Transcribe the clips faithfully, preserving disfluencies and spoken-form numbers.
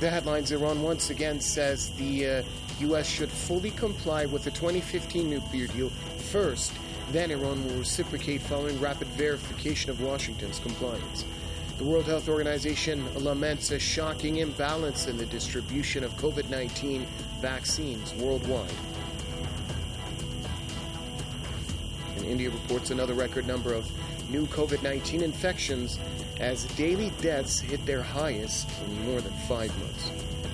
The headlines: Iran once again says the uh, U S should fully comply with the twenty fifteen nuclear deal first, then Iran will reciprocate following rapid verification of Washington's compliance. The World Health Organization laments a shocking imbalance in the distribution of COVID nineteen vaccines worldwide. And India reports another record number of new COVID nineteen infections as daily deaths hit their highest in more than five months.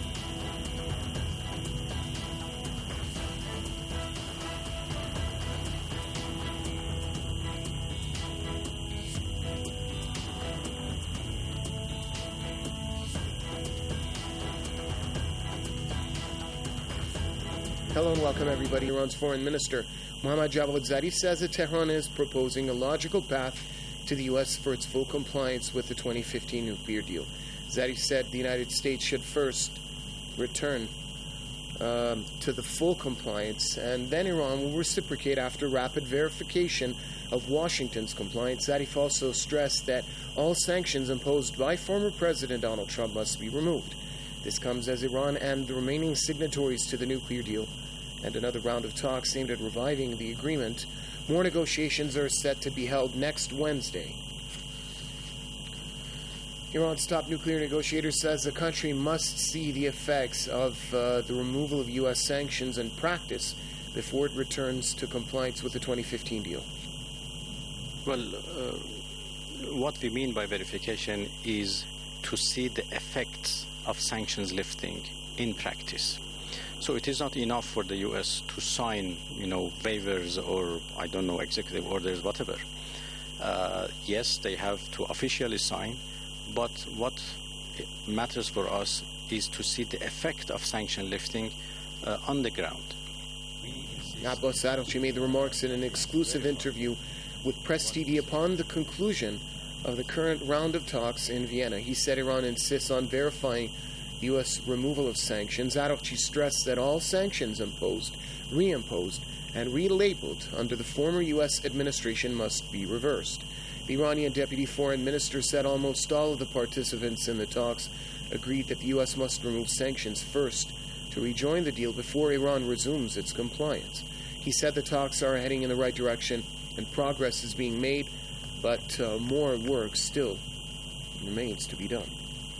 Hello and welcome everybody. Iran's Foreign Minister Mohammad Javad Zarif says that Tehran is proposing a logical path to the U S for its full compliance with the twenty fifteen nuclear deal. Zarif said the United States should first return um, to the full compliance, and then Iran will reciprocate after rapid verification of Washington's compliance. Zarif also stressed that all sanctions imposed by former President Donald Trump must be removed. This comes as Iran and the remaining signatories to the nuclear deal and another round of talks aimed at reviving the agreement. More negotiations are set to be held next Wednesday. Iran's top nuclear negotiator says the country must see the effects of uh, the removal of U S sanctions in practice before it returns to compliance with the twenty fifteen deal. Well, uh, what we mean by verification is to see the effects of sanctions lifting in practice. So it is not enough for the U S to sign, you know, waivers or, I don't know, executive orders, whatever. Uh, yes, they have to officially sign, but what matters for us is to see the effect of sanction lifting uh, on the ground. Abbas Araghchi made the remarks in an exclusive interview with Press T V upon the conclusion of the current round of talks in Vienna. He said Iran insists on verifying U S removal of sanctions. Araghchi stressed that all sanctions imposed, reimposed, and relabeled under the former U S administration must be reversed. The Iranian deputy foreign minister said almost all of the participants in the talks agreed that the U S must remove sanctions first to rejoin the deal before Iran resumes its compliance. He said the talks are heading in the right direction and progress is being made, but uh, more work still remains to be done.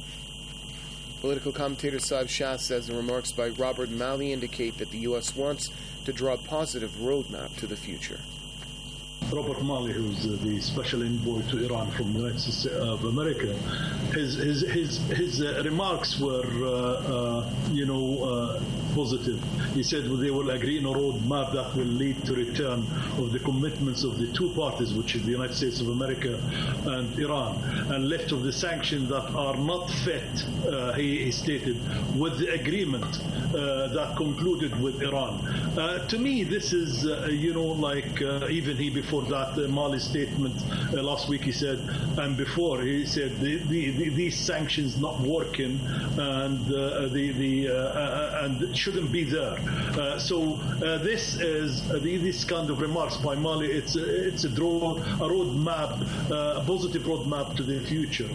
Political commentator Saib Shah says the remarks by Robert Malley indicate that the U S wants to draw a positive roadmap to the future. Robert Malley, who's uh, the special envoy to Iran from the United States of America, his his his, his uh, remarks were, uh, uh, you know, uh, positive. He said they will agree on a roadmap that will lead to return of the commitments of the two parties, which is the United States of America and Iran, and lift of the sanctions that are not fit, uh, he, he stated, with the agreement uh, that concluded with Iran. Uh, to me, this is, uh, you know, like uh, even he before that uh, Mali's statement uh, last week, he said, and before he said the, the, the, these sanctions not working and uh, the the uh, uh, and shouldn't be there. Uh, so uh, this is uh, the, this kind of remarks by Mali. It's a, it's a draw a roadmap, uh, a positive roadmap to the future.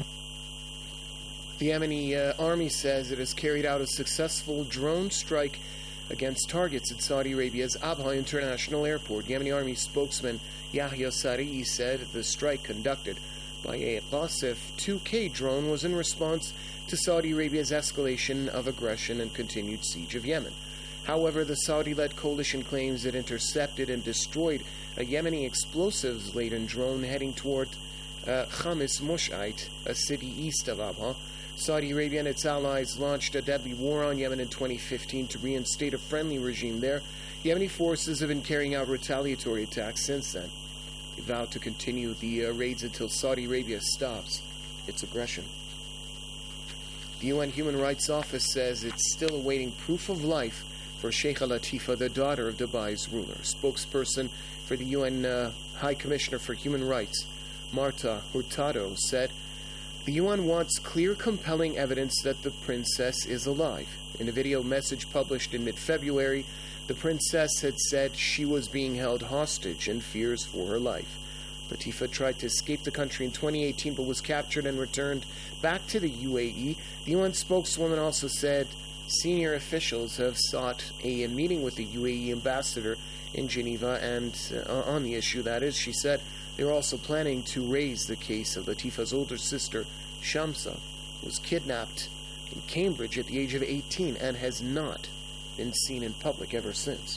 The Yemeni uh, army says it has carried out a successful drone strike against targets at Saudi Arabia's Abha International Airport. Yemeni Army spokesman Yahya Sari'i said the strike conducted by a Qasif two K drone was in response to Saudi Arabia's escalation of aggression and continued siege of Yemen. However, the Saudi-led coalition claims it intercepted and destroyed a Yemeni explosives-laden drone heading toward uh, Khamis Mushait, a city east of Abha. Saudi Arabia and its allies launched a deadly war on Yemen in twenty fifteen to reinstate a friendly regime there. Yemeni forces have been carrying out retaliatory attacks since then. They vowed to continue the uh, raids until Saudi Arabia stops its aggression. The U N Human Rights Office says it's still awaiting proof of life for Sheikha Latifa, the daughter of Dubai's ruler. Spokesperson for the U N uh, High Commissioner for Human Rights, Marta Hurtado, said, "The U N wants clear, compelling evidence that the princess is alive." In a video message published in mid-February, the princess had said she was being held hostage and fears for her life. Latifa tried to escape the country in twenty eighteen but was captured and returned back to the U A E. The U N spokeswoman also said senior officials have sought a meeting with the U A E ambassador in Geneva and uh, on the issue, that is. She said they're also planning to raise the case of Latifa's older sister, Shamsa, who was kidnapped in Cambridge at the age of eighteen and has not been seen in public ever since.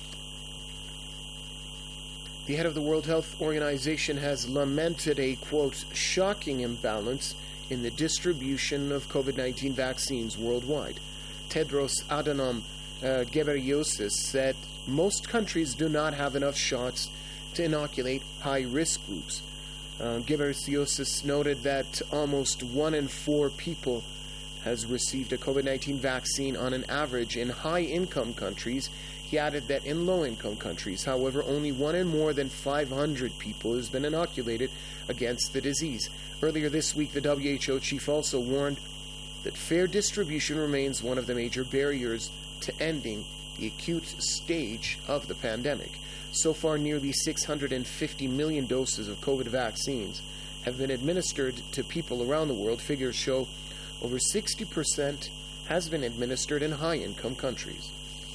The head of the World Health Organization has lamented a, quote, shocking imbalance in the distribution of COVID nineteen vaccines worldwide. Tedros Adhanom uh, Ghebreyesus said most countries do not have enough shots to inoculate high-risk groups. Uh, Ghebreyesus noted that almost one in four people has received a COVID nineteen vaccine on an average in high-income countries. He added that in low-income countries, however, only one in more than five hundred people has been inoculated against the disease. Earlier this week, the W H O chief also warned that fair distribution remains one of the major barriers to ending the acute stage of the pandemic. So far, nearly six hundred fifty million doses of COVID vaccines have been administered to people around the world. Figures show over sixty percent has been administered in high-income countries.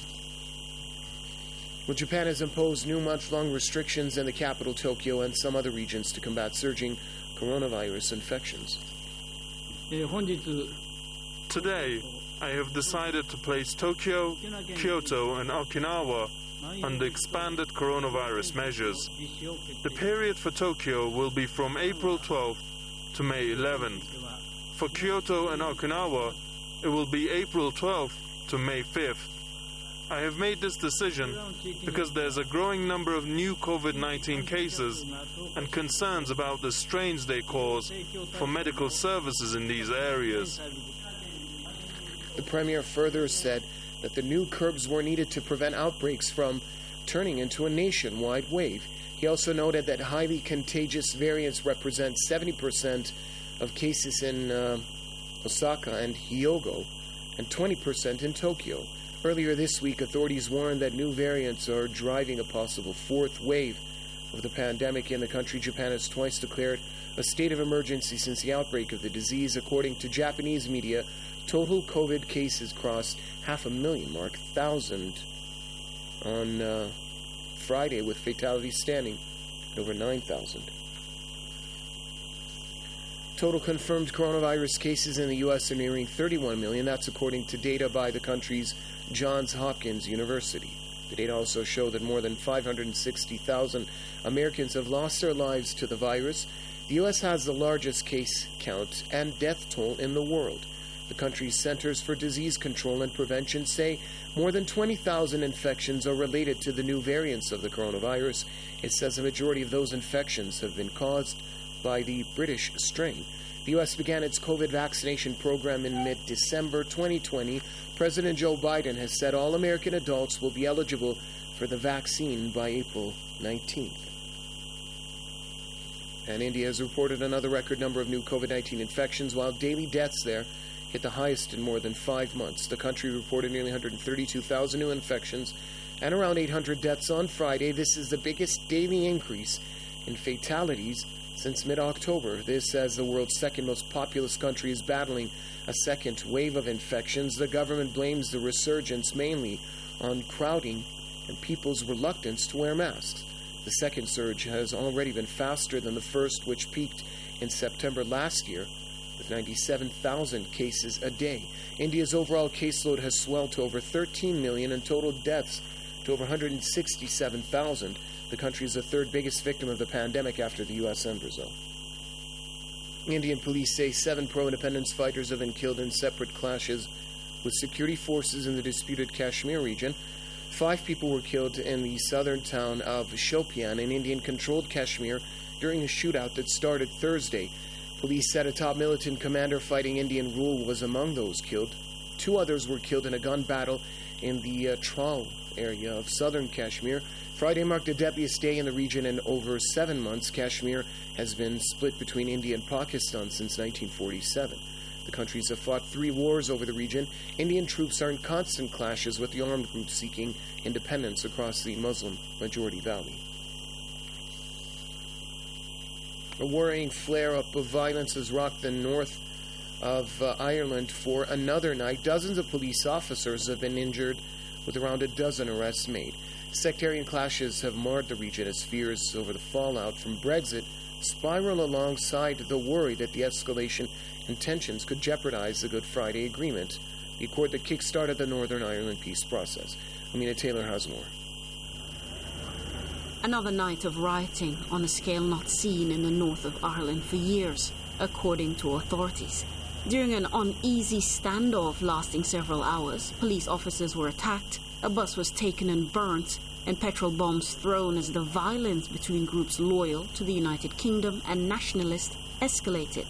Well, Japan has imposed new month-long restrictions in the capital, Tokyo, and some other regions to combat surging coronavirus infections. Today, I have decided to place Tokyo, Kyoto, and Okinawa under expanded coronavirus measures. The period for Tokyo will be from April twelfth to May eleventh. For Kyoto and Okinawa, it will be April twelfth to May fifth. I have made this decision because there's a growing number of new COVID nineteen cases and concerns about the strains they cause for medical services in these areas. The Premier further said that the new curbs were needed to prevent outbreaks from turning into a nationwide wave. He also noted that highly contagious variants represent seventy percent of cases in uh, Osaka and Hyogo and twenty percent in Tokyo. Earlier this week, authorities warned that new variants are driving a possible fourth wave of the pandemic in the country. Japan has twice declared a state of emergency since the outbreak of the disease. According to Japanese media, total COVID cases crossed half a million mark, thousand on uh, Friday, with fatalities standing at over nine thousand. Total confirmed coronavirus cases in the U S are nearing thirty-one million. That's according to data by the country's Johns Hopkins University. The data also show that more than five hundred sixty thousand Americans have lost their lives to the virus. The U S has the largest case count and death toll in the world. The country's Centers for Disease Control and Prevention say more than twenty thousand infections are related to the new variants of the coronavirus. It says a majority of those infections have been caused by the British strain. The U S began its COVID vaccination program in mid-December twenty twenty. President Joe Biden has said all American adults will be eligible for the vaccine by April nineteenth. And India has reported another record number of new COVID nineteen infections, while daily deaths there hit the highest in more than five months. The country reported nearly one hundred thirty-two thousand new infections and around eight hundred deaths on Friday. This is the biggest daily increase in fatalities since mid-October. This as the world's second most populous country is battling a second wave of infections. The government blames the resurgence mainly on crowding and people's reluctance to wear masks. The second surge has already been faster than the first, which peaked in September last year with ninety-seven thousand cases a day. India's overall caseload has swelled to over thirteen million and total deaths to over one hundred sixty-seven thousand. The country is the third biggest victim of the pandemic after the U S and Brazil. Indian police say seven pro-independence fighters have been killed in separate clashes with security forces in the disputed Kashmir region. Five people were killed in the southern town of Shopian in Indian-controlled Kashmir during a shootout that started Thursday. Police said a top militant commander fighting Indian rule was among those killed. Two others were killed in a gun battle in the uh, Tral area of southern Kashmir. Friday marked the deadliest day in the region in over seven months. Kashmir has been split between India and Pakistan since nineteen forty-seven. The countries have fought three wars over the region. Indian troops are in constant clashes with the armed groups seeking independence across the Muslim-majority valley. A worrying flare-up of violence has rocked the north of uh, Ireland for another night. Dozens of police officers have been injured, with around a dozen arrests made. Sectarian clashes have marred the region as fears over the fallout from Brexit spiral alongside the worry that the escalation in tensions could jeopardize the Good Friday Agreement, the accord that kick-started the Northern Ireland peace process. Amina Taylor has more. Another night of rioting on a scale not seen in the north of Ireland for years, according to authorities. During an uneasy standoff lasting several hours, police officers were attacked, a bus was taken and burnt, and petrol bombs thrown as the violence between groups loyal to the United Kingdom and nationalist escalated.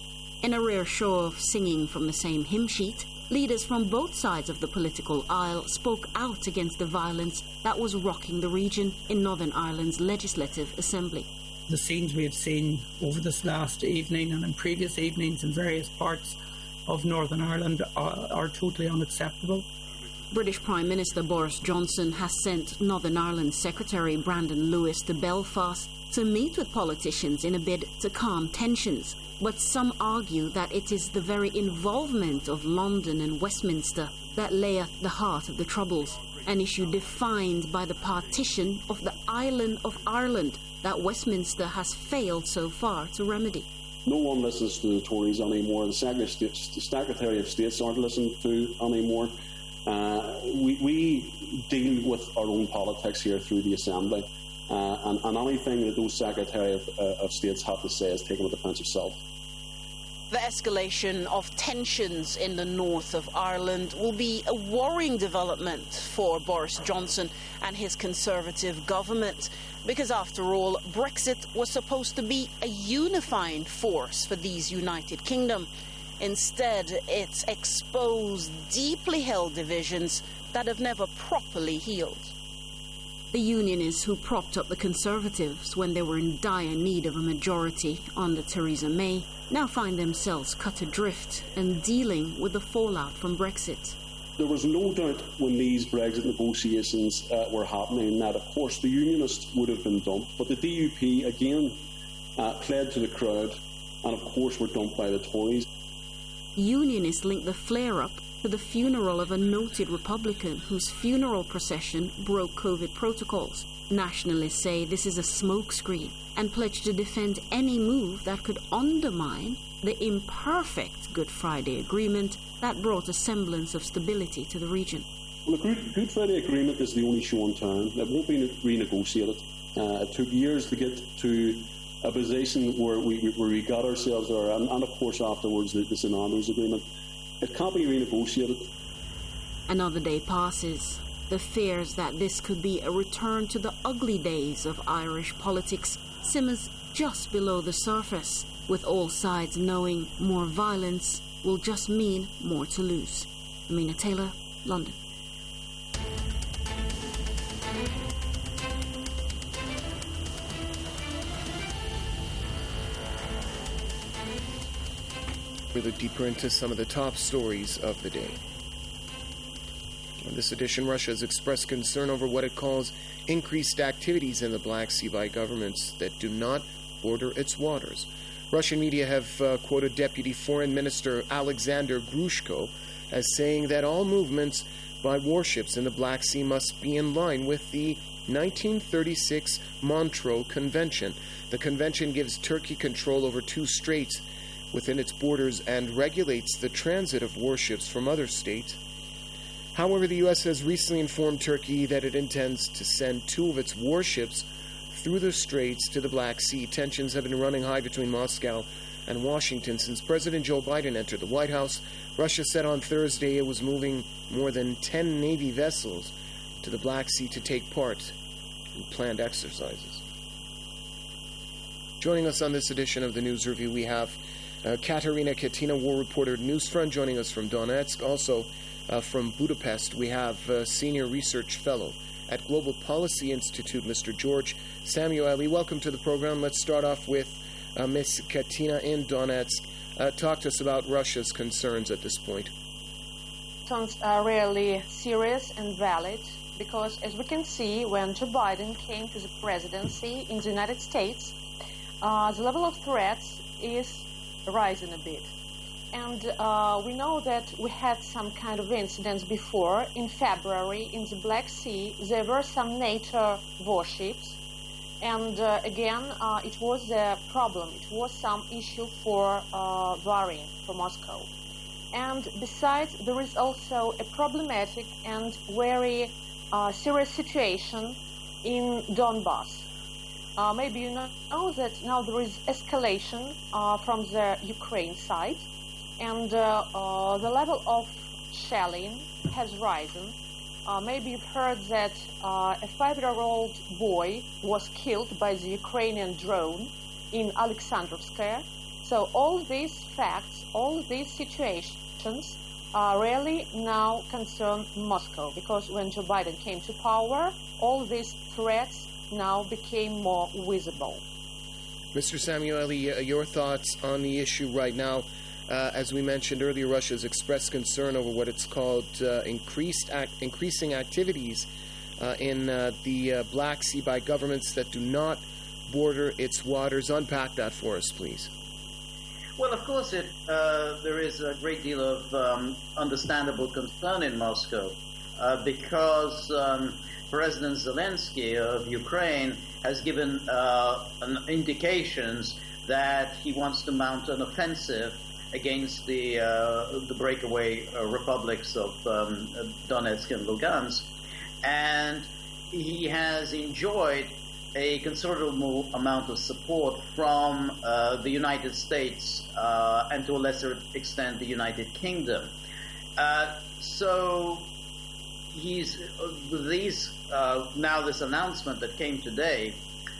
In a rare show of singing from the same hymn sheet, leaders from both sides of the political aisle spoke out against the violence that was rocking the region in Northern Ireland's Legislative Assembly. The scenes we have seen over this last evening and in previous evenings in various parts of Northern Ireland are, are totally unacceptable. British Prime Minister Boris Johnson has sent Northern Ireland Secretary Brandon Lewis to Belfast to meet with politicians in a bid to calm tensions. But some argue that it is the very involvement of London and Westminster that lay at the heart of the Troubles, an issue defined by the partition of the island of Ireland that Westminster has failed so far to remedy. No one listens to the Tories anymore. The Secretary of States aren't listened to anymore. Uh, we, we deal with our own politics here through the Assembly, uh, and, and anything that those Secretary of, uh, of States have to say is taken with a pinch of salt. The escalation of tensions in the north of Ireland will be a worrying development for Boris Johnson and his Conservative government, because after all, Brexit was supposed to be a unifying force for these United Kingdom. Instead, it's exposed deeply held divisions that have never properly healed. The Unionists who propped up the Conservatives when they were in dire need of a majority under Theresa May now find themselves cut adrift and dealing with the fallout from Brexit. There was no doubt when these Brexit negotiations uh, were happening that, of course, the Unionists would have been dumped, but the D U P again uh, pled to the crowd and, of course, were dumped by the Tories. Unionists linked the flare-up to the funeral of a noted Republican whose funeral procession broke COVID protocols. Nationalists say this is a smokescreen and pledge to defend any move that could undermine the imperfect Good Friday Agreement that brought a semblance of stability to the region. Well, the Good Friday Agreement is the only show in town. It won't be renegotiated. Uh, it took years to get to a position where we, where we got ourselves there, and, and of course afterwards the, the Saint Andrews Agreement. It can't be renegotiated. Another day passes. The fears that this could be a return to the ugly days of Irish politics simmers just below the surface, with all sides knowing more violence will just mean more to lose. Amina Taylor, London. We look deeper into some of the top stories of the day. In this edition, Russia has expressed concern over what it calls increased activities in the Black Sea by governments that do not border its waters. Russian media have uh, quoted Deputy Foreign Minister Alexander Grushko as saying that all movements by warships in the Black Sea must be in line with the nineteen thirty-six Montreux Convention. The convention gives Turkey control over two straits within its borders and regulates the transit of warships from other states. However, the U S has recently informed Turkey that it intends to send two of its warships through the straits to the Black Sea. Tensions have been running high between Moscow and Washington since President Joe Biden entered the White House. Russia said on Thursday it was moving more than ten Navy vessels to the Black Sea to take part in planned exercises. Joining us on this edition of the News Review, we have uh, Katerina Katina, war reporter at Newsfront, joining us from Donetsk. Also uh, from Budapest, we have uh, Senior Research Fellow at Global Policy Institute, Mister George Samueli. Welcome to the program. Let's start off with uh, Miz Katina in Donetsk. Uh, talk to us about Russia's concerns at this point. Concerns are really serious and valid because, as we can see, when Joe Biden came to the presidency in the United States, uh, the level of threats is rising a bit. And uh, we know that we had some kind of incidents before. In February, in the Black Sea, there were some NATO warships. And uh, again, uh, it was a problem. It was some issue for uh, worrying for Moscow. And besides, there is also a problematic and very uh, serious situation in Donbass. Uh, maybe you know that now there is escalation uh, from the Ukraine side, and uh, uh, the level of shelling has risen. Uh, maybe you've heard that uh, a five-year-old boy was killed by the Ukrainian drone in Alexandrovskaya. So all these facts, all these situations uh, really now concern Moscow, because when Joe Biden came to power, all these threats now became more visible. Mister Samueli, uh, your thoughts on the issue right now? Uh, as we mentioned earlier, Russia has expressed concern over what it's called uh, increased act, increasing activities uh, in uh, the uh, Black Sea by governments that do not border its waters. Unpack that for us, please. Well, of course, it, uh, there is a great deal of um, understandable concern in Moscow uh, because um, President Zelensky of Ukraine has given uh, an indications that he wants to mount an offensive against the uh, the breakaway uh, republics of um, Donetsk and Lugansk, and he has enjoyed a considerable amount of support from uh, the United States uh, and to a lesser extent the United Kingdom. Uh, so he's uh, these uh, now this announcement that came today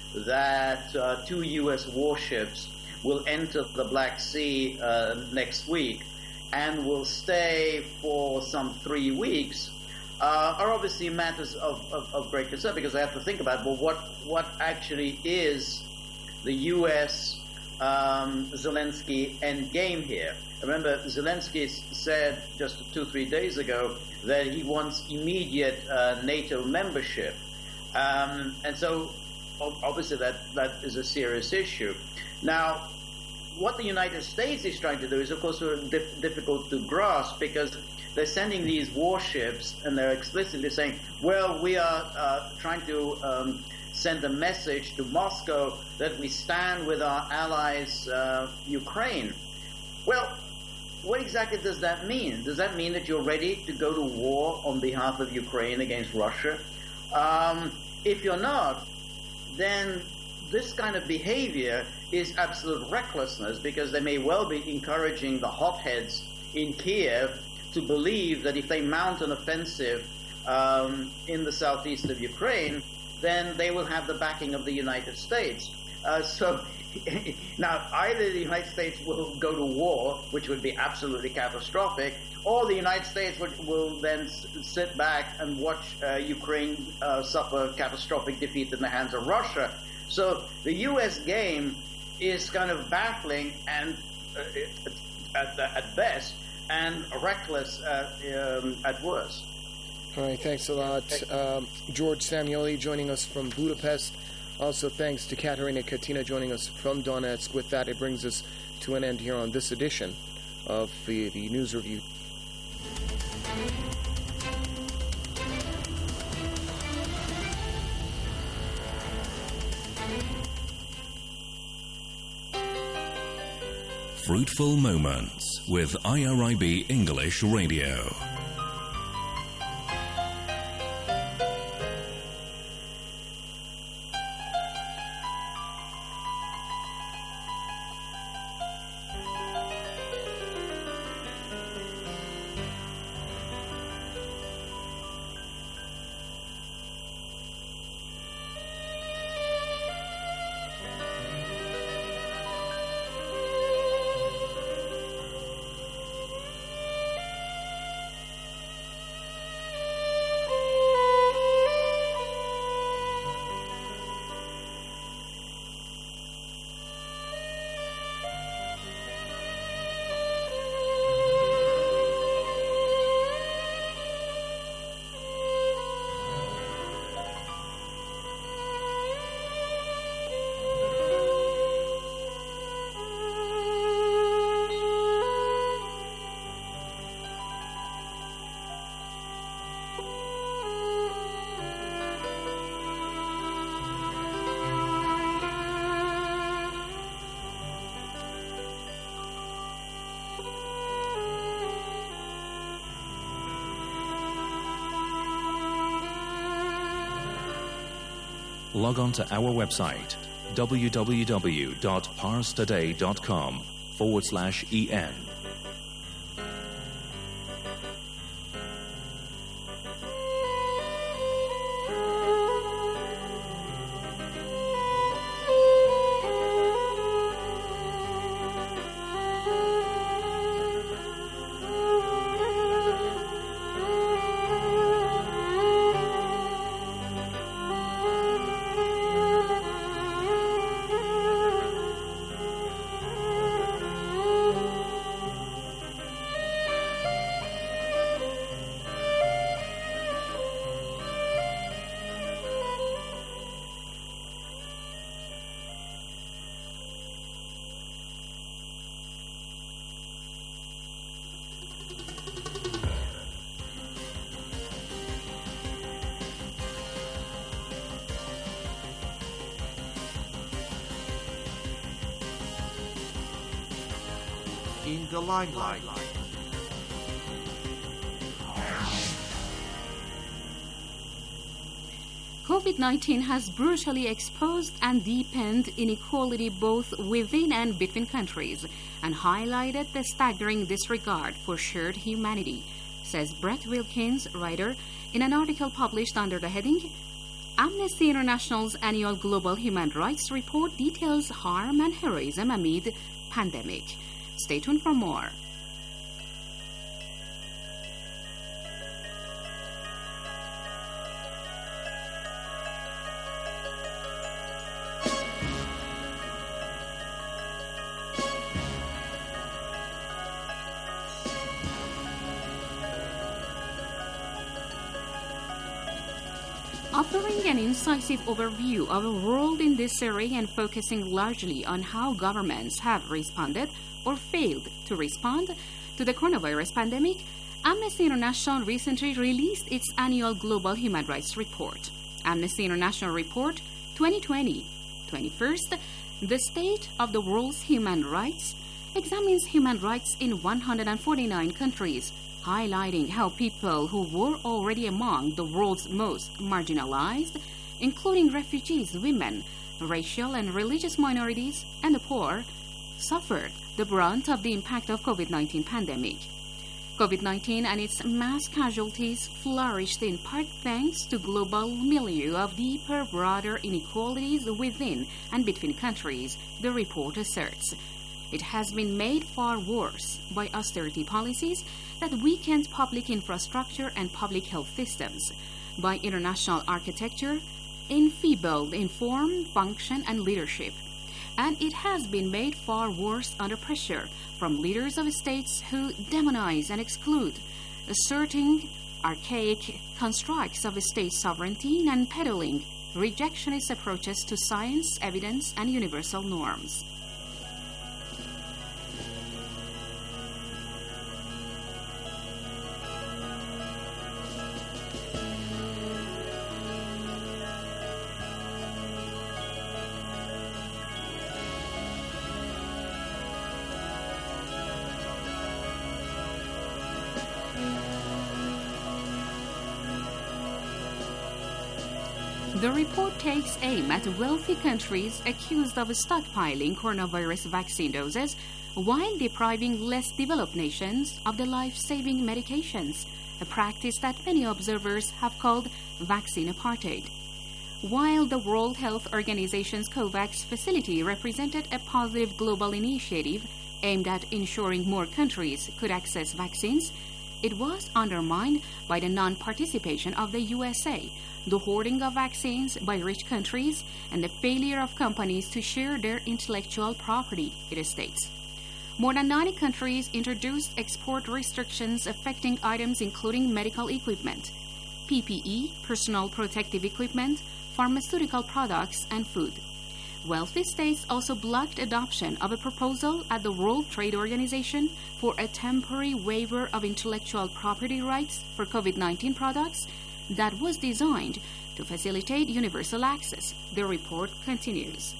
that uh, two U S warships will enter the Black Sea uh, next week and will stay for some three weeks uh, are obviously matters of, of, of great concern, because I have to think about, well, what, what actually is the U S um, Zelensky endgame here? Remember, Zelensky said just two, three days ago that he wants immediate uh, NATO membership. Um, and so obviously that, that is a serious issue. Now, what the United States is trying to do is, of course, sort of dif- difficult to grasp, because they're sending these warships and they're explicitly saying, well, we are uh, trying to um, send a message to Moscow that we stand with our allies, uh, Ukraine. Well, what exactly does that mean? Does that mean that you're ready to go to war on behalf of Ukraine against Russia? Um, if you're not, then this kind of behavior is absolute recklessness, because they may well be encouraging the hotheads in Kiev to believe that if they mount an offensive um, in the southeast of Ukraine, then they will have the backing of the United States. Uh, so now either the United States will go to war, which would be absolutely catastrophic, or the United States would, will then s- sit back and watch uh, Ukraine uh, suffer catastrophic defeat in the hands of Russia. So the U S game is kind of baffling and uh, at, at best, and reckless at, um, at worst. All right, thanks a lot. Um, George Samueli joining us from Budapest. Also, thanks to Katerina Katina joining us from Donetsk. With that, it brings us to an end here on this edition of the, the News Review. Fruitful Moments with I R I B English Radio. log on to our website www.parstoday.com forward slash en. In the limelight. COVID nineteen has brutally exposed and deepened inequality both within and between countries and highlighted the staggering disregard for shared humanity, says Brett Wilkins, writer, in an article published under the heading Amnesty International's annual Global Human Rights Report details harm and heroism amid pandemic. Stay tuned for more. Offering an incisive overview of a world in disarray and focusing largely on how governments have responded or failed to respond to the coronavirus pandemic, Amnesty International recently released its annual Global Human Rights Report. Amnesty International Report twenty twenty twenty-first, The State of the World's Human Rights, examines human rights in one hundred forty-nine countries, highlighting how people who were already among the world's most marginalized, including refugees, women, racial and religious minorities, and the poor, suffered the brunt of the impact of COVID nineteen pandemic. COVID nineteen and its mass casualties flourished in part thanks to global milieu of deeper, broader inequalities within and between countries, the report asserts. It has been made far worse by austerity policies that weakened public infrastructure and public health systems, by international architecture, enfeebled in form, function, and leadership. And it has been made far worse under pressure from leaders of states who demonize and exclude, asserting archaic constructs of state sovereignty and peddling rejectionist approaches to science, evidence, and universal norms. The report takes aim at wealthy countries accused of stockpiling coronavirus vaccine doses while depriving less developed nations of the life-saving medications, a practice that many observers have called vaccine apartheid. While the World Health Organization's COVAX facility represented a positive global initiative aimed at ensuring more countries could access vaccines, it was undermined by the non-participation of the U S A, the hoarding of vaccines by rich countries, and the failure of companies to share their intellectual property, it states. More than ninety countries introduced export restrictions affecting items including medical equipment, P P E, personal protective equipment, pharmaceutical products, and food. Wealthy states also blocked adoption of a proposal at the World Trade Organization for a temporary waiver of intellectual property rights for COVID nineteen products that was designed to facilitate universal access. The report continues.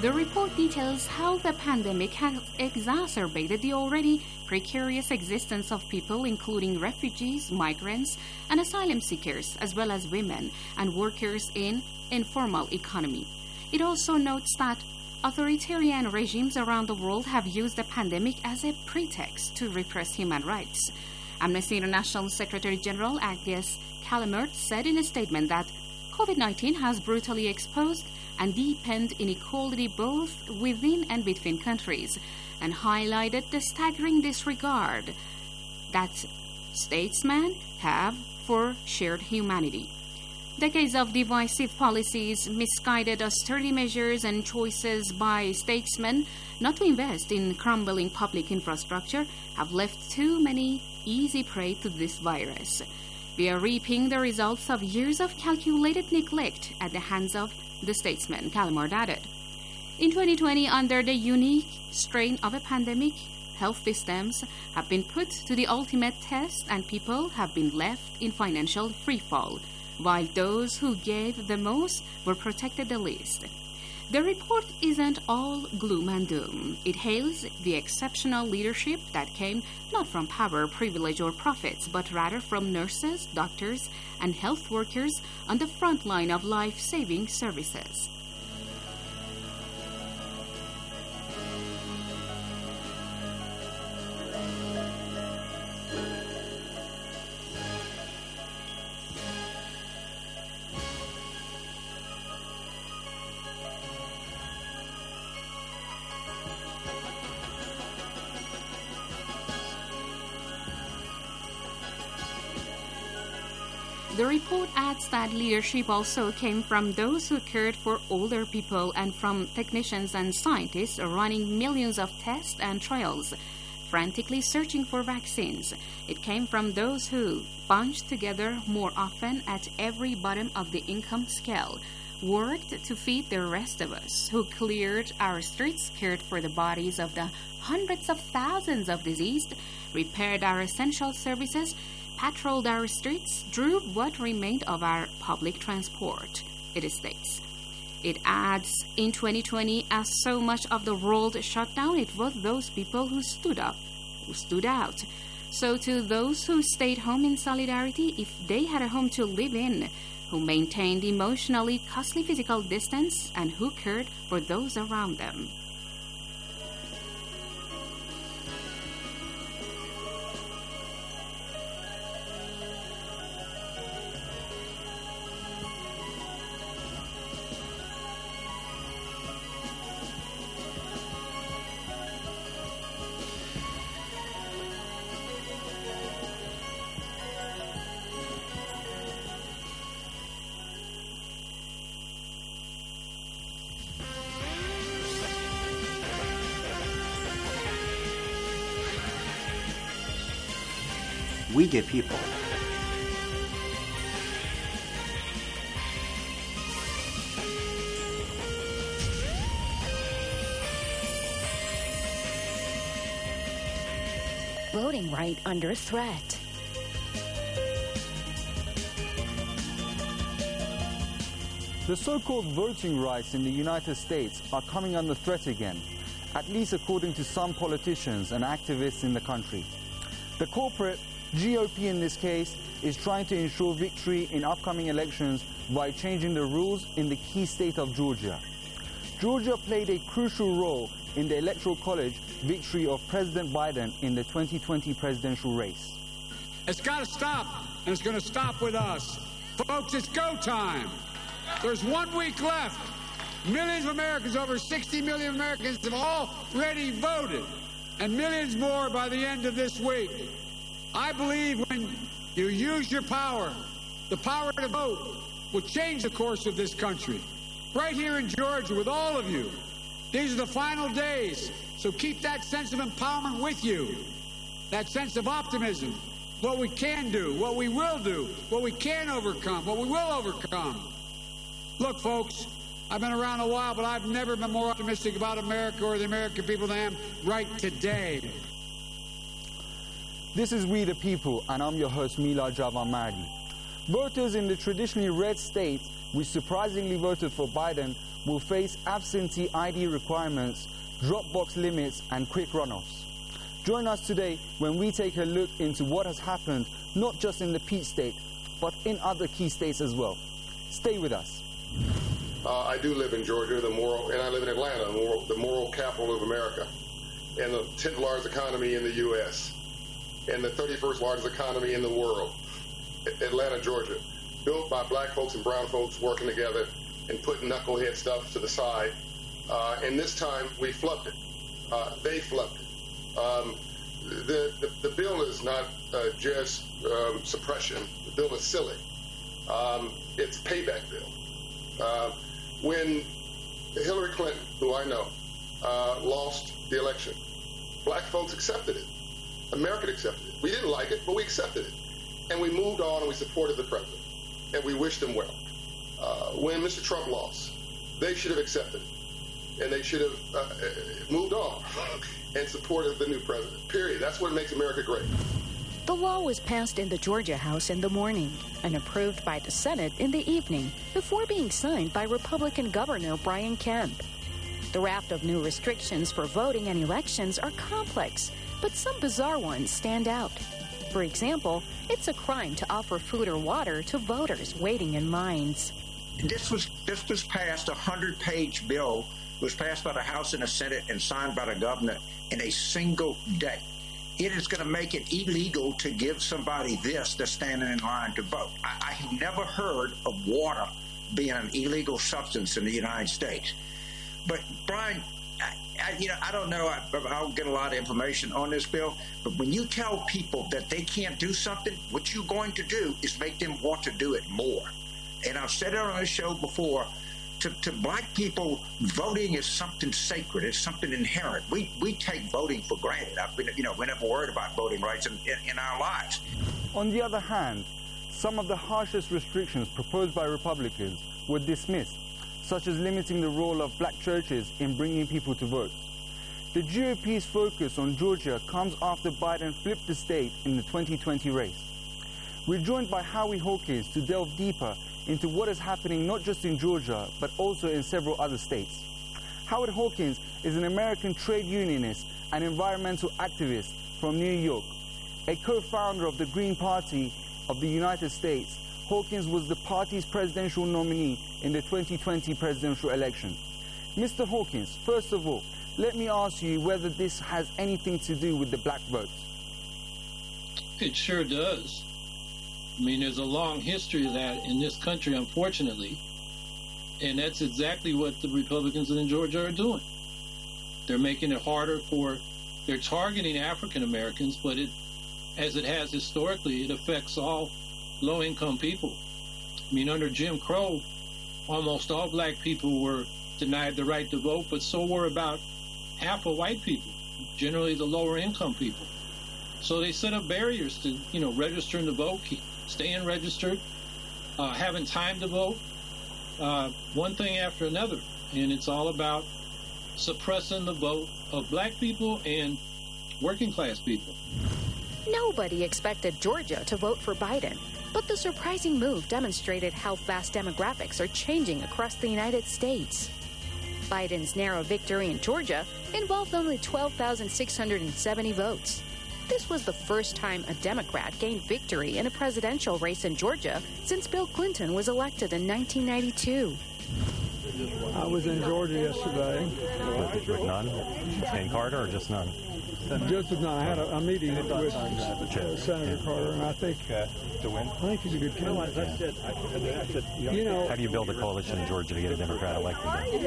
The report details how the pandemic has exacerbated the already precarious existence of people, including refugees, migrants, and asylum seekers, as well as women and workers in informal economy. It also notes that authoritarian regimes around the world have used the pandemic as a pretext to repress human rights. Amnesty International Secretary General Agnes Callamard said in a statement that COVID nineteen has brutally exposed and deepened inequality both within and between countries, and highlighted the staggering disregard that statesmen have for shared humanity. Decades of divisive policies, misguided austerity measures, and choices by statesmen not to invest in crumbling public infrastructure have left too many easy prey to this virus. We are reaping the results of years of calculated neglect at the hands of the statesman, Callamard added. In twenty twenty, under the unique strain of a pandemic, health systems have been put to the ultimate test and people have been left in financial freefall, while those who gave the most were protected the least. The report isn't all gloom and doom. It hails the exceptional leadership that came not from power, privilege, or profits, but rather from nurses, doctors, and health workers on the front line of life-saving services. The report adds that leadership also came from those who cared for older people and from technicians and scientists running millions of tests and trials, frantically searching for vaccines. It came from those who bunched together more often at every bottom of the income scale, worked to feed the rest of us, who cleared our streets, cared for the bodies of the hundreds of thousands of diseased, repaired our essential services, patrolled our streets, drove what remained of our public transport, it states. It adds, in twenty twenty, as so much of the world shut down, it was those people who stood up, who stood out. So to those who stayed home in solidarity, if they had a home to live in, who maintained emotionally costly physical distance, and who cared for those around them. We the people. Voting right under threat. The so-called voting rights in the United States are coming under threat again, at least according to some politicians and activists in the country. The corporate G O P in this case is trying to ensure victory in upcoming elections by changing the rules in the key state of Georgia. Georgia played a crucial role in the Electoral College victory of President Biden in the twenty twenty presidential race. It's got to stop, and it's going to stop with us. Folks, it's go time. There's one week left. Millions of Americans, over sixty million Americans, have already voted, and millions more by the end of this week. I believe when you use your power, the power to vote will change the course of this country. Right here in Georgia with all of you. These are the final days, so keep that sense of empowerment with you, that sense of optimism, what we can do, what we will do, what we can overcome, what we will overcome. Look, folks, I've been around a while, but I've never been more optimistic about America or the American people than I am right today. This is We the People, and I'm your host, Mila Javan Mahdi. Voters in the traditionally red state, which surprisingly voted for Biden, will face absentee I D requirements, drop box limits and quick runoffs. Join us today when we take a look into what has happened not just in the Peach State, but in other key states as well. Stay with us. Uh, I do live in Georgia, the moral, and I live in Atlanta, the moral, the moral capital of America, and the tenth largest economy in the U S, and the thirty-first largest economy in the world. Atlanta, Georgia, built by black folks and brown folks working together and putting knucklehead stuff to the side. Uh, and this time we flubbed it. Uh, they flubbed it. Um, the, the, the bill is not uh, just um, suppression. The bill is silly. Um, it's a payback bill. Uh, when Hillary Clinton, who I know, uh, lost the election, black folks accepted it. America accepted it. We didn't like it, but we accepted it. And we moved on and we supported the president. And we wished him well. Uh, when Mister Trump lost, they should have accepted it. And they should have uh, moved on and supported the new president. Period. That's what makes America great. The law was passed in the Georgia House in the morning and approved by the Senate in the evening before being signed by Republican Governor Brian Kemp. The raft of new restrictions for voting and elections are complex, but some bizarre ones stand out. For example, it's a crime to offer food or water to voters waiting in lines. This was this was passed, a hundred-page bill was passed by the House and the Senate and signed by the governor in a single day. It is going to make it illegal to give somebody this that's standing in line to vote. I, I have never heard of water being an illegal substance in the United States. But, Brian, I, I, you know, I don't know. I, I'll get a lot of information on this bill. But when you tell people that they can't do something, what you're going to do is make them want to do it more. And I've said it on this show before, to, to black people, voting is something sacred. It's something inherent. We we take voting for granted. I've been, you know, we're never worried about voting rights in, in, in our lives. On the other hand, some of the harshest restrictions proposed by Republicans were dismissed, such as limiting the role of black churches in bringing people to vote. The G O P's focus on Georgia comes after Biden flipped the state in the twenty twenty race. We're joined by Howie Hawkins to delve deeper into what is happening not just in Georgia, but also in several other states. Howard Hawkins is an American trade unionist and environmental activist from New York. A co-founder of the Green Party of the United States, Hawkins was the party's presidential nominee in the twenty twenty presidential election. Mister Hawkins, first of all, let me ask you whether this has anything to do with the black vote. It sure does. I mean, there's a long history of that in this country, unfortunately. And that's exactly what the Republicans in Georgia are doing. They're making it harder for, they're targeting African Americans, but it, as it has historically, it affects all low-income people. I mean, under Jim Crow, almost all black people were denied the right to vote, but so were about half of white people, generally the lower-income people. So they set up barriers to, you know, registering to vote, staying registered, uh, having time to vote, uh, one thing after another. And it's all about suppressing the vote of black people and working-class people. Nobody expected Georgia to vote for Biden, but the surprising move demonstrated how fast demographics are changing across the United States. Biden's narrow victory in Georgia involved only twelve thousand six hundred seventy votes. This was the first time a Democrat gained victory in a presidential race in Georgia since Bill Clinton was elected in nineteen ninety-two. I was in Georgia yesterday. With none? And Carter or just none? Just with none. I had a, a meeting with uh, Senator Carter, and I think uh, to win. I think he's a good candidate. Yeah. You know, how do you build a coalition in Georgia to get a Democrat elected?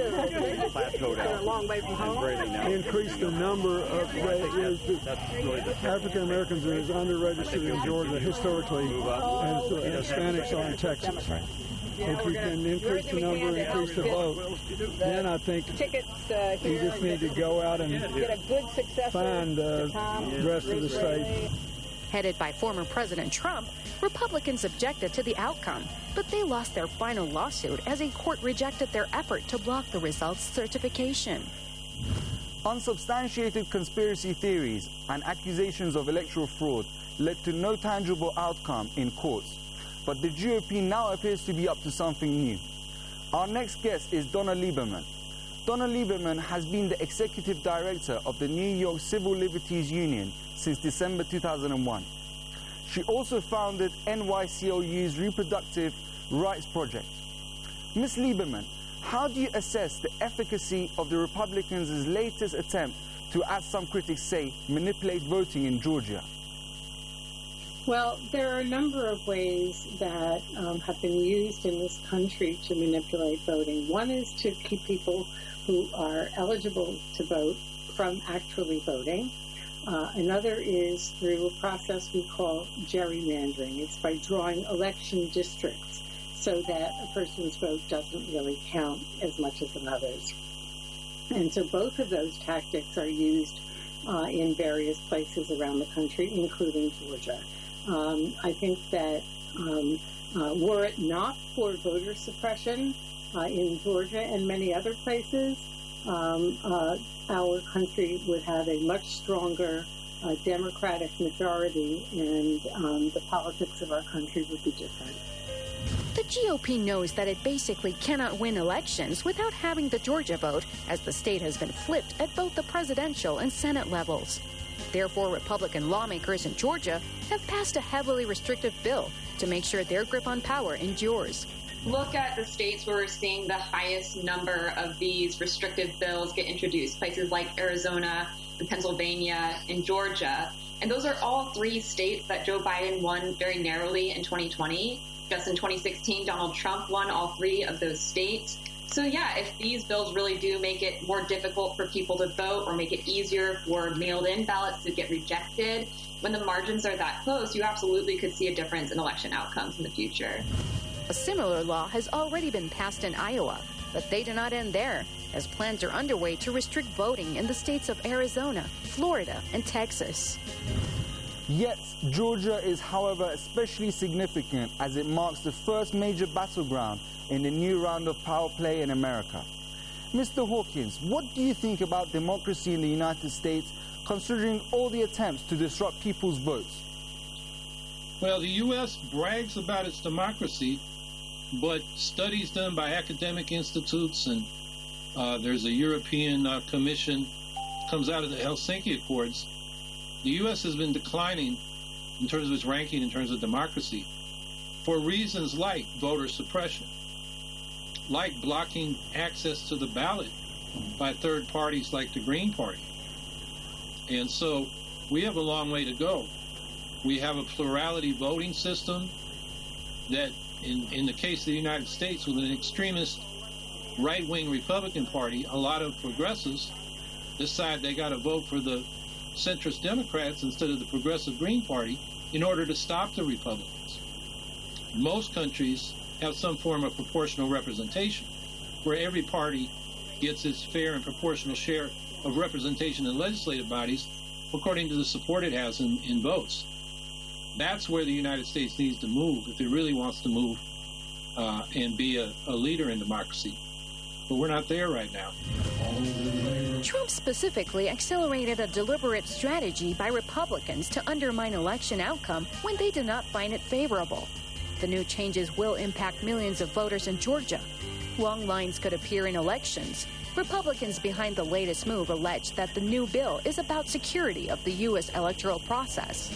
Increase the number of African Americans that is under-registered in Georgia historically, as uh, Hispanics are in Texas. Right. If we can increase the number, increase the vote, then I think we just need to go out and find uh, the rest of the state. Headed by former President Trump, Republicans objected to the outcome, but they lost their final lawsuit as a court rejected their effort to block the results certification. Unsubstantiated conspiracy theories and accusations of electoral fraud led to no tangible outcome in courts. But the G O P now appears to be up to something new. Our next guest is Donna Lieberman. Donna Lieberman has been the executive director of the New York Civil Liberties Union since December two thousand one. She also founded N Y C L U's Reproductive Rights Project. Miz Lieberman, how do you assess the efficacy of the Republicans' latest attempt to, as some critics say, manipulate voting in Georgia? Well, there are a number of ways that um, have been used in this country to manipulate voting. One is to keep people who are eligible to vote from actually voting. Uh, another is through a process we call gerrymandering. It's by drawing election districts so that a person's vote doesn't really count as much as another's. And so both of those tactics are used uh, in various places around the country, including Georgia. Um, I think that um, uh, were it not for voter suppression uh, in Georgia and many other places, um, uh, our country would have a much stronger uh, Democratic majority, and um, the politics of our country would be different. The G O P knows that it basically cannot win elections without having the Georgia vote, as the state has been flipped at both the presidential and Senate levels. Therefore, Republican lawmakers in Georgia have passed a heavily restrictive bill to make sure their grip on power endures. Look at the states where we're seeing the highest number of these restrictive bills get introduced, places like Arizona, and Pennsylvania, and Georgia. And those are all three states that Joe Biden won very narrowly in twenty twenty. Just in twenty sixteen, Donald Trump won all three of those states. So yeah, if these bills really do make it more difficult for people to vote or make it easier for mailed-in ballots to get rejected, when the margins are that close, you absolutely could see a difference in election outcomes in the future. A similar law has already been passed in Iowa, but they do not end there, as plans are underway to restrict voting in the states of Arizona, Florida, and Texas. Yet, Georgia is, however, especially significant as it marks the first major battleground in the new round of power play in America. Mister Hawkins, what do you think about democracy in the United States, considering all the attempts to disrupt people's votes? Well, the U S brags about its democracy, but studies done by academic institutes, and uh, there's a European uh, commission comes out of the Helsinki Accords. The U S has been declining in terms of its ranking in terms of democracy for reasons like voter suppression, like blocking access to the ballot by third parties like the Green Party. And so we have a long way to go. We have a plurality voting system that, in, in the case of the United States, with an extremist right-wing Republican Party, a lot of progressives decide they got to vote for the centrist Democrats instead of the progressive Green Party in order to stop the Republicans. Most countries have some form of proportional representation, where every party gets its fair and proportional share of representation in legislative bodies according to the support it has in, in votes. That's where the United States needs to move if it really wants to move uh, and be a, a leader in democracy. But we're not there right now. Trump specifically accelerated a deliberate strategy by Republicans to undermine election outcome when they did not find it favorable. The new changes will impact millions of voters in Georgia. Long lines could appear in elections. Republicans behind the latest move allege that the new bill is about security of the U S electoral process.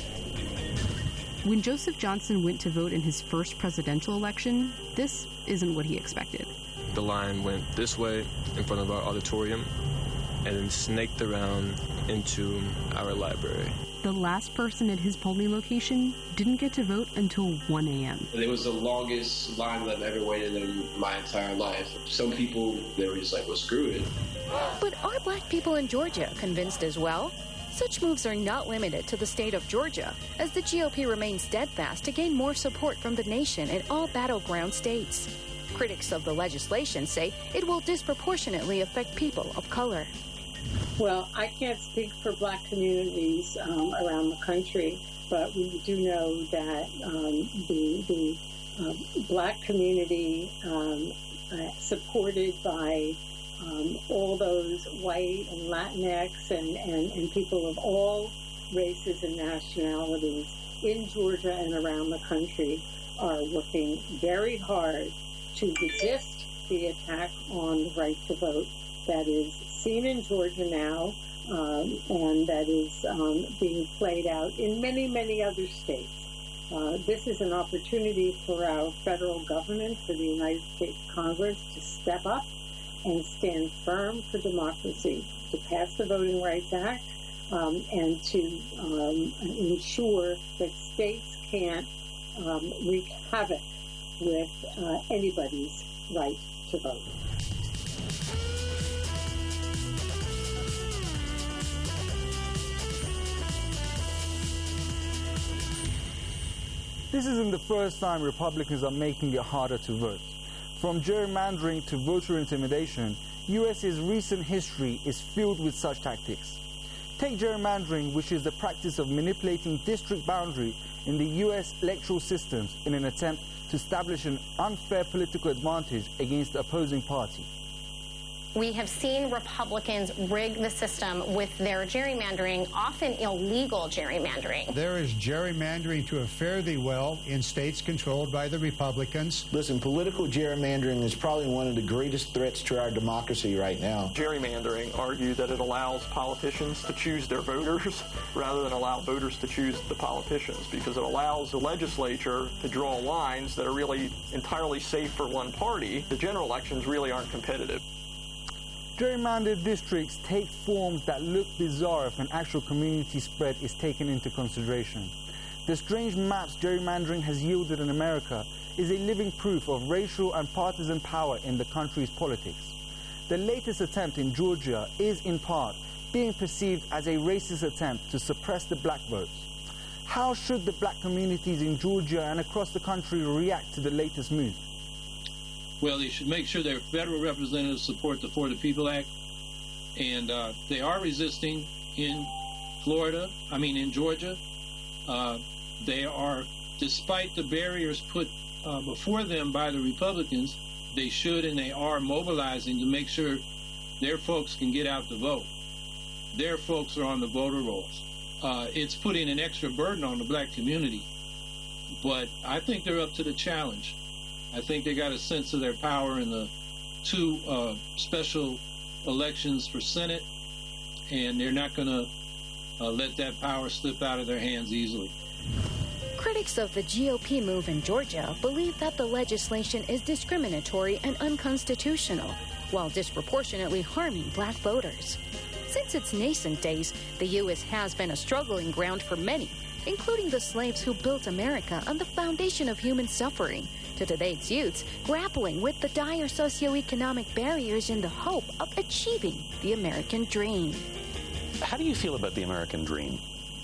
When Joseph Johnson went to vote in his first presidential election, this isn't what he expected. The line went this way in front of our auditorium and then snaked around into our library. The last person at his polling location didn't get to vote until one a.m. It was the longest line that I've ever waited in my entire life. Some people, they were just like, well, screw it. But are black people in Georgia convinced as well? Such moves are not limited to the state of Georgia, as the G O P remains steadfast to gain more support from the nation in all battleground states. Critics of the legislation say it will disproportionately affect people of color. Well, I can't speak for black communities um, around the country, but we do know that um, the, the uh, black community um, uh, supported by um, all those white and Latinx and, and, and people of all races and nationalities in Georgia and around the country are working very hard to resist the attack on the right to vote that is seen in Georgia now, um, and that is um, being played out in many, many other states. Uh, this is an opportunity for our federal government, for the United States Congress, to step up and stand firm for democracy, to pass the Voting Rights Act, um, and to um, ensure that states can't um, wreak havoc with uh, anybody's right to vote. This isn't the first time Republicans are making it harder to vote. From gerrymandering to voter intimidation, US's recent history is filled with such tactics. Take gerrymandering, which is the practice of manipulating district boundaries in the U S electoral systems in an attempt to establish an unfair political advantage against the opposing party. We have seen Republicans rig the system with their gerrymandering, often illegal gerrymandering. There is gerrymandering to a fare thee well in states controlled by the Republicans. Listen, political gerrymandering is probably one of the greatest threats to our democracy right now. Gerrymandering argues that it allows politicians to choose their voters rather than allow voters to choose the politicians, because it allows the legislature to draw lines that are really entirely safe for one party. The general elections really aren't competitive. Gerrymandered districts take forms that look bizarre if an actual community spread is taken into consideration. The strange maps gerrymandering has yielded in America is a living proof of racial and partisan power in the country's politics. The latest attempt in Georgia is, in part, being perceived as a racist attempt to suppress the black votes. How should the black communities in Georgia and across the country react to the latest move? Well, they should make sure their federal representatives support the For the People Act, and uh, they are resisting in Florida, I mean in Georgia. Uh, they are, despite the barriers put uh, before them by the Republicans, they should and they are mobilizing to make sure their folks can get out to vote. Their folks are on the voter rolls. Uh, it's putting an extra burden on the black community, but I think they're up to the challenge. I think they got a sense of their power in the two uh, special elections for Senate, and they're not going to uh, let that power slip out of their hands easily. Critics of the G O P move in Georgia believe that the legislation is discriminatory and unconstitutional, while disproportionately harming black voters. Since its nascent days, the U S has been a struggling ground for many, including the slaves who built America on the foundation of human suffering, to today's youths grappling with the dire socioeconomic barriers in the hope of achieving the American dream. How do you feel about the American dream?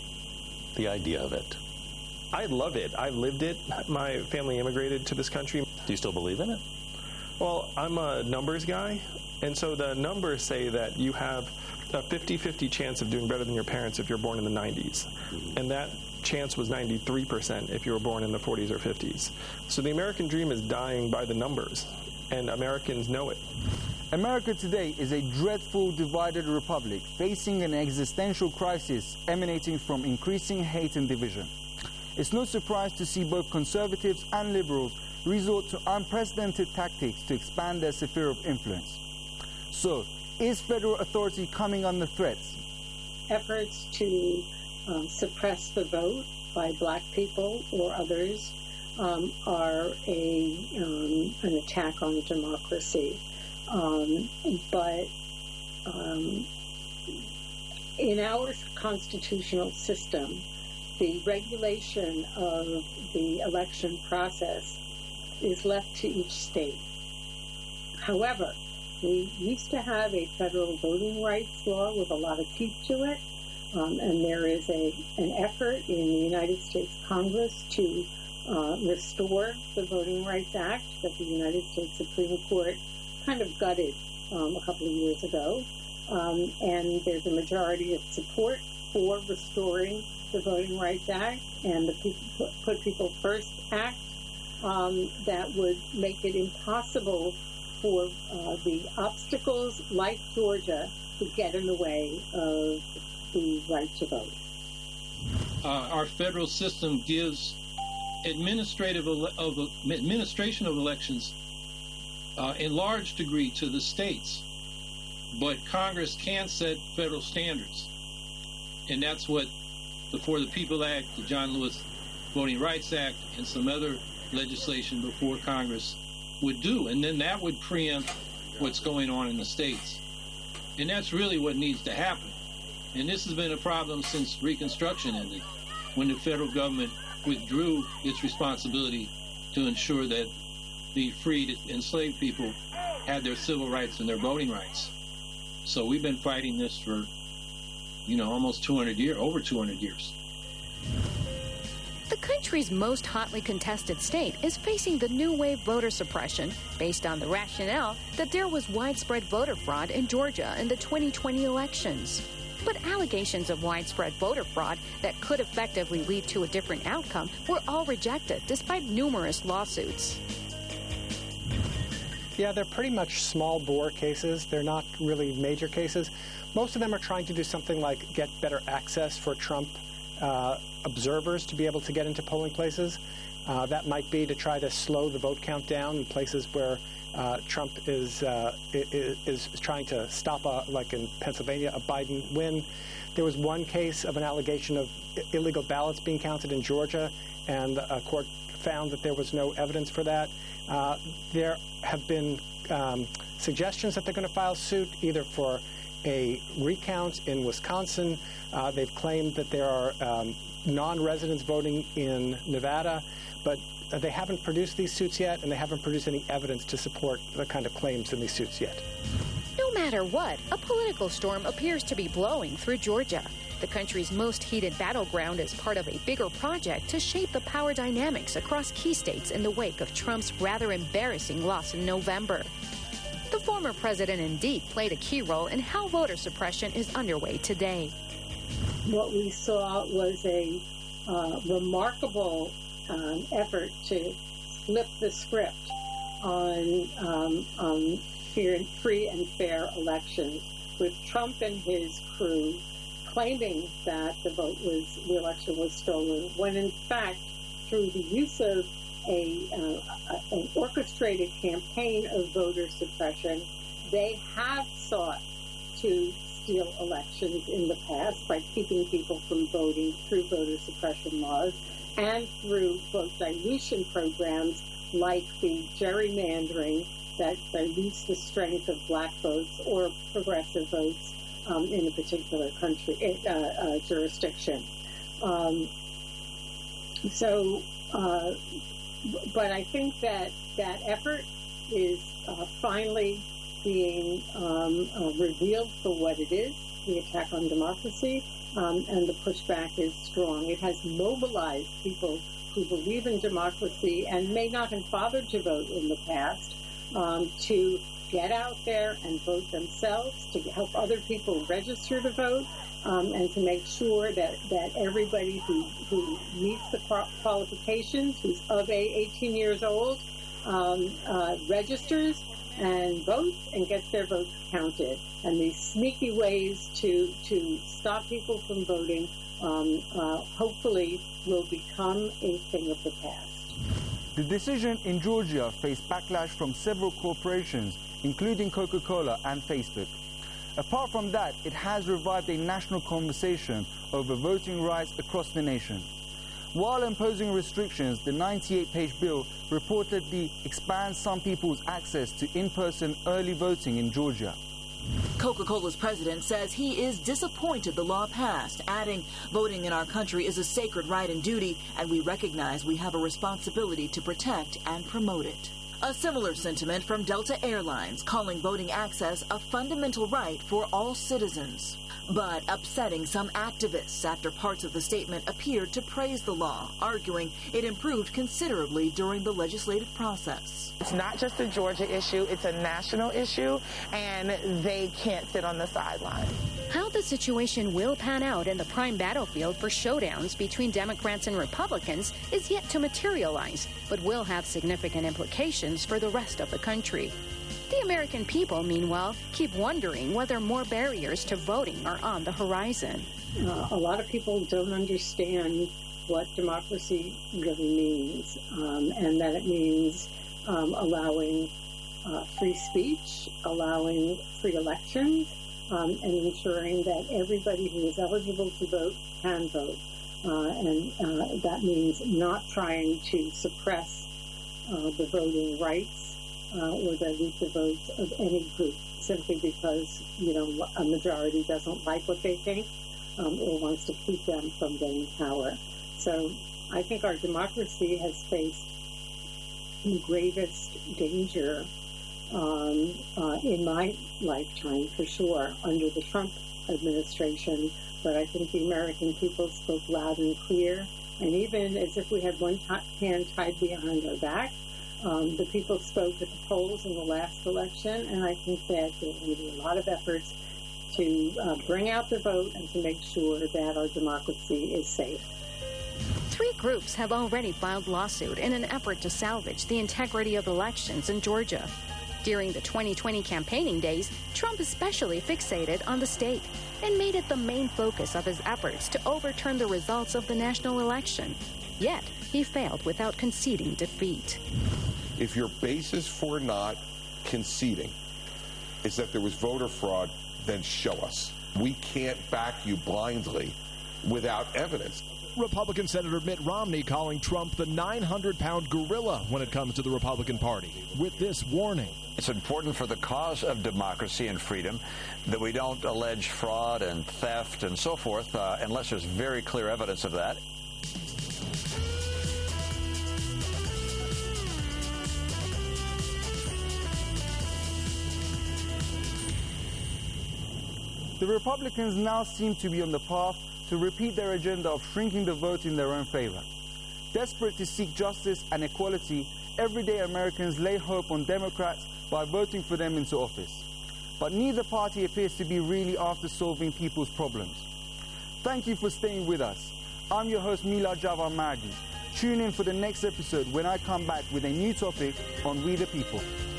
The idea of it? I love it. I've lived it. My family immigrated to this country. Do you still believe in it? Well, I'm a numbers guy, and so the numbers say that you have a fifty-fifty chance of doing better than your parents if you're born in the nineties. And that chance was ninety-three percent if you were born in the forties or fifties. So the American dream is dying by the numbers, and Americans know it. America today is a dreadful, divided republic facing an existential crisis emanating from increasing hate and division. It's no surprise to see both conservatives and liberals resort to unprecedented tactics to expand their sphere of influence. So, is federal authority coming under threats? Efforts to um, suppress the vote by black people or others um, are a um, an attack on democracy. Um, but um, in our constitutional system, the regulation of the election process is left to each state. However, we used to have a federal voting rights law with a lot of teeth to it, um, and there is a an effort in the United States Congress to uh, restore the Voting Rights Act that the United States Supreme Court kind of gutted um, a couple of years ago, um, and there's a majority of support for restoring the Voting Rights Act and the People, Put People First Act um, that would make it impossible for uh, the obstacles like Georgia to get in the way of the right to vote. Uh, our federal system gives administrative ele- of, administration of elections uh, in large degree to the states. But Congress can set federal standards. And that's what the For the People Act, the John Lewis Voting Rights Act, and some other legislation before Congress would do. And then that would preempt what's going on in the states. And that's really what needs to happen. And this has been a problem since Reconstruction ended, when the federal government withdrew its responsibility to ensure that the freed enslaved people had their civil rights and their voting rights. So we've been fighting this for, you know, almost two hundred years, over two hundred years. The country's most hotly contested state is facing the new wave voter suppression based on the rationale that there was widespread voter fraud in Georgia in the twenty twenty elections. But allegations of widespread voter fraud that could effectively lead to a different outcome were all rejected despite numerous lawsuits. Yeah, they're pretty much small bore cases. They're not really major cases. Most of them are trying to do something like get better access for Trump uh, observers to be able to get into polling places. Uh, that might be to try to slow the vote count down in places where uh, Trump is, uh, is is trying to stop, a, like in Pennsylvania, a Biden win. There was one case of an allegation of illegal ballots being counted in Georgia, and a court found that there was no evidence for that. Uh, there have been um, suggestions that they're going to file suit either for a recount in Wisconsin. Uh, they've claimed that there are um, non-residents voting in Nevada, but they haven't produced these suits yet, and they haven't produced any evidence to support the kind of claims in these suits yet. No matter what, a political storm appears to be blowing through Georgia. The country's most heated battleground is part of a bigger project to shape the power dynamics across key states in the wake of Trump's rather embarrassing loss in November. The former president indeed played a key role in how voter suppression is underway today. What we saw was a uh, remarkable um, effort to flip the script on, um, on fair, free and fair elections, with Trump and his crew claiming that the vote was, the election was stolen, when in fact, through the use of a, uh, an orchestrated campaign of voter suppression, they have sought to steal elections in the past by keeping people from voting through voter suppression laws and through vote dilution programs like the gerrymandering that dilutes the strength of black votes or progressive votes Um, in a particular country, uh, uh, jurisdiction. Um, so, uh, but I think that that effort is uh, finally being um, uh, revealed for what it is, the attack on democracy, um, and the pushback is strong. It has mobilized people who believe in democracy and may not have bothered to vote in the past um, to get out there and vote themselves, to help other people register to vote, um, and to make sure that, that everybody who, who meets the qualifications, who's of eighteen years old, um, uh, registers and votes and gets their votes counted. And these sneaky ways to, to stop people from voting um, uh, hopefully will become a thing of the past. The decision in Georgia faced backlash from several corporations, including Coca-Cola and Facebook. Apart from that, it has revived a national conversation over voting rights across the nation. While imposing restrictions, the ninety-eight page bill reportedly expands some people's access to in-person early voting in Georgia. Coca-Cola's president says he is disappointed the law passed, adding, "Voting in our country is a sacred right and duty, and we recognize we have a responsibility to protect and promote it." A similar sentiment from Delta Airlines, calling voting access a fundamental right for all citizens. But upsetting some activists after parts of the statement appeared to praise the law, arguing it improved considerably during the legislative process. It's not just a Georgia issue, it's a national issue, and they can't sit on the sidelines. How the situation will pan out in the prime battlefield for showdowns between Democrats and Republicans is yet to materialize, but will have significant implications for the rest of the country. The American people, meanwhile, keep wondering whether more barriers to voting are on the horizon. Uh, a lot of people don't understand what democracy really means, um, and that it means um, allowing uh, free speech, allowing free elections, um, and ensuring that everybody who is eligible to vote can vote. Uh, and uh, that means not trying to suppress uh, the voting rights uh, or dilute the votes of any group simply because, you know, a majority doesn't like what they think um, or wants to keep them from getting power. So I think our democracy has faced the gravest danger um, uh, in my lifetime, for sure, under the Trump administration. But I think the American people spoke loud and clear. And even as if we had one t- hand tied behind our back, um, the people spoke at the polls in the last election. And I think that there will be a lot of efforts to uh, bring out the vote and to make sure that our democracy is safe. Three groups have already filed lawsuit in an effort to salvage the integrity of elections in Georgia. During the twenty twenty campaigning days, Trump especially fixated on the state and made it the main focus of his efforts to overturn the results of the national election. Yet, he failed without conceding defeat. If your basis for not conceding is that there was voter fraud, then show us. We can't back you blindly without evidence. Republican Senator Mitt Romney calling Trump the nine hundred pound gorilla when it comes to the Republican Party, with this warning. It's important for the cause of democracy and freedom that we don't allege fraud and theft and so forth uh, unless there's very clear evidence of that. The Republicans now seem to be on the path to repeat their agenda of shrinking the vote in their own favor. Desperate to seek justice and equality, everyday Americans lay hope on Democrats by voting for them into office. But neither party appears to be really after solving people's problems. Thank you for staying with us. I'm your host, Mila Javar Mardi. Tune in for the next episode when I come back with a new topic on We the People.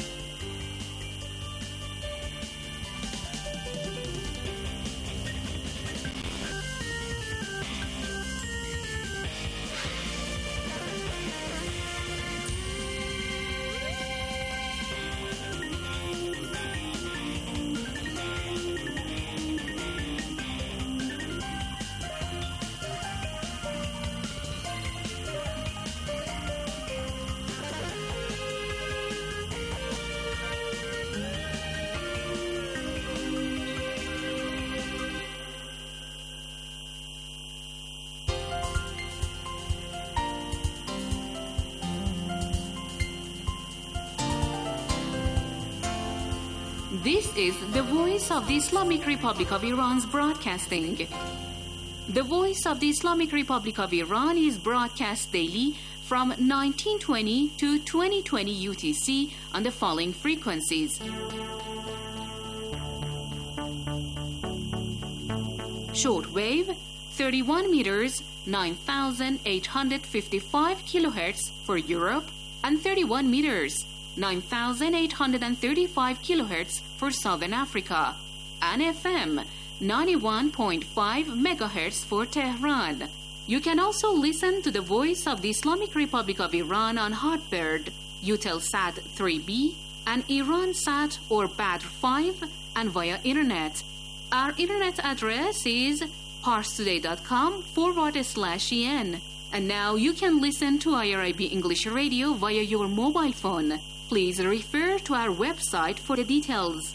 This is the Voice of the Islamic Republic of Iran's broadcasting. The Voice of the Islamic Republic of Iran is broadcast daily from nineteen twenty to twenty twenty U T C on the following frequencies. Shortwave, thirty-one meters, nine thousand eight hundred fifty-five kilohertz for Europe, and thirty-one meters, nine thousand eight hundred thirty-five kilohertz for Southern Africa, and F M, ninety-one point five megahertz for Tehran. You can also listen to the Voice of the Islamic Republic of Iran on Hotbird, Eutelsat three B, and Iransat or Badr five, and via Internet. Our Internet address is parstoday.com forward slash en. And now you can listen to I R I B English Radio via your mobile phone. Please refer to our website for the details.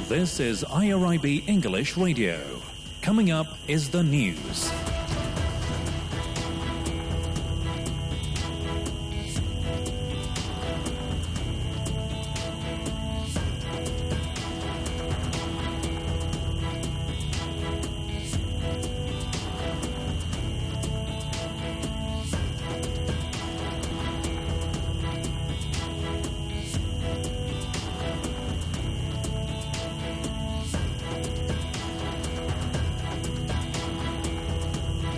This is I R I B English Radio. Coming up is the news.